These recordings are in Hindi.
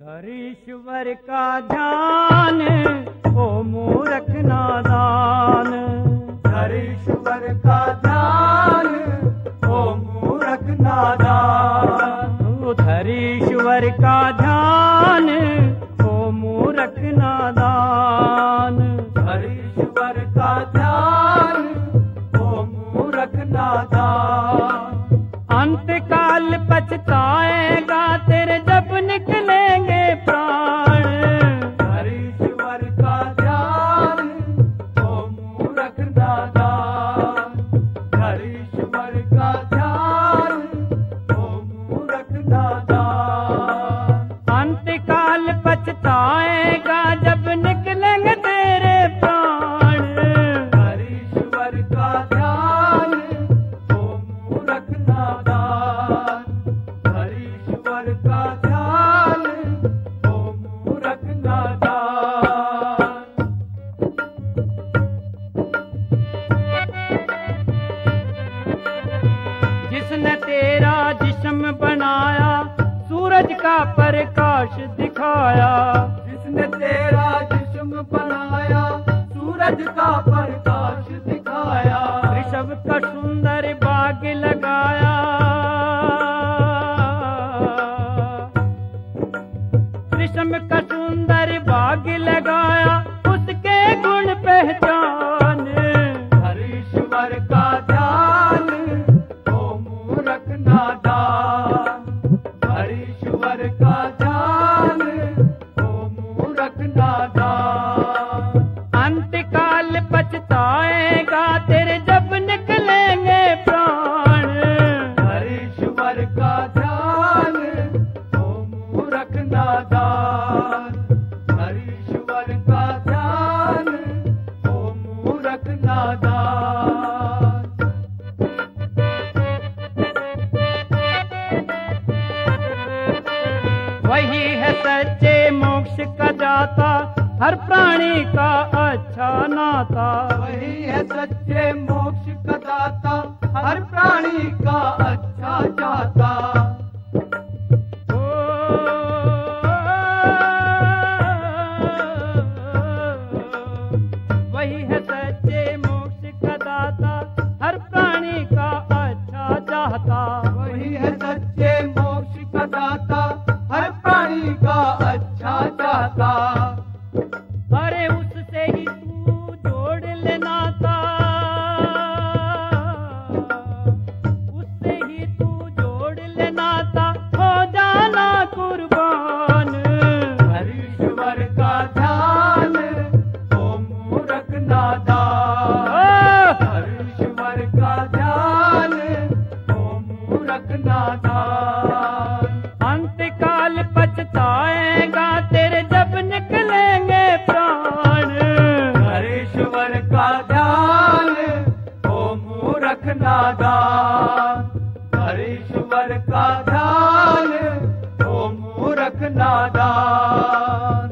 ईश्वर का ध्यान ओ मूर्ख नादान, ईश्वर का ध्यान ओ मूर्ख नादान, ईश्वर का ध्यान ओ मूर्ख नादान, ईश्वर का ध्यान ओ मूर्ख नादान। अंत काल पछताएगा तेरे जब निकलेंगे प्राण, ईश्वर का ध्यान ओ मूर्ख नादान, ईश्वर का ध्यान ओ मूर्ख नादान। अंत काल पछताएगा जब निकलेंगे तेरे प्राण, ईश्वर का ध्यान ओ मूर्ख नादान, ईश्वर का ध्यान ओ मूर्ख नादान। जिसने तेरा जिस्म बनाया सूरज का प्रकाश दिखाया, जिसने तेरा जिस्म बनाया सूरज का प्रकाश दिखाया, ऋषभ का सुंदर बाग लगाया, ऋषभ का सुंदर बाग लगाया उसके गुण पहचान, ईश्वर का ध्यान ओ मूर्ख नादान, ईश्वर का ध्यान ओ मूर्ख नादान। अंत काल पछताएगा तेरे जब निकलेंगे प्राण, ईश्वर का ध्यान ओ मूर्ख नादान, ईश्वर का ध्यान ओ मूर्ख नादान। वही है सच्चे मोक्ष का दाता हर प्राणी का अच्छा नाता, वही है सच्चे मोक्ष का दाता हर प्राणी का अच्छा चाहता। वही है सच्चे मोक्ष का दाता हर प्राणी का अच्छा चाहता, वही है सच्चे मोक्ष का दाता हर प्राणी का अच्छा चाहता। अरे उससे ही तू जोड़ ले नाता, उससे ही तू जोड़ ले नाता हो जाना कुर्बान, ईश्वर का ध्यान ओ मूर्ख नादान, ईश्वर का ध्यान ओ मूर्ख नादान। अंत काल पछताएगा तेरे जब निकलेंगे प्राण, ईश्वर का ध्यान ओ मूर्ख नादान, ईश्वर का ध्यान ओ मूर्ख नादान।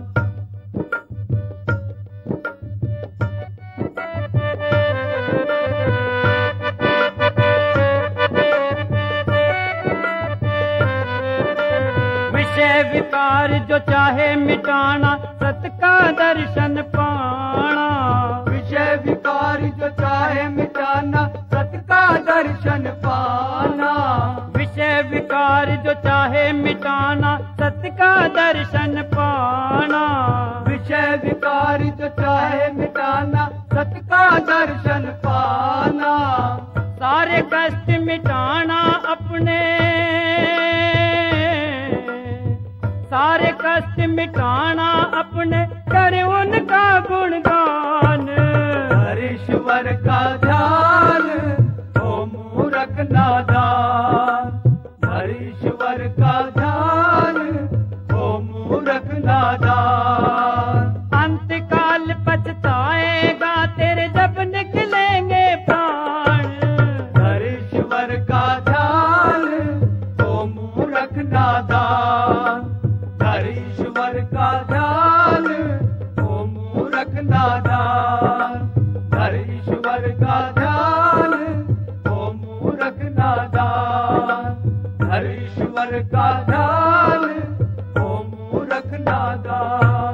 विषय विकार जो चाहे मिटाना सत का दर्शन पाना, विषय विकार जो चाहे मिटाना सत का दर्शन पाना, विषय विकार जो चाहे मिटाना सत का दर्शन पाना, विषय विकार जो चाहे मिटाना सत का दर्शन पाना। सारे कष्ट मिटाना अपने, सारे कष्ट मिटाना अपने कर उनका गुणगान, ईश्वर का ध्यान ओ मूर्ख नादान, ईश्वर का ध्यान ओ मूर्ख नादान। अंत काल पछताएगा तेरे जब निकलेंगे प्राण, ईश्वर का ध्यान ओ मूर्ख नादान, ईश्वर का ध्यान ओ मूर्ख नादान, ईश्वर का ध्यान ओ मूर्ख नादान, ईश्वर का ध्यान ओ मूर्ख रखना दान।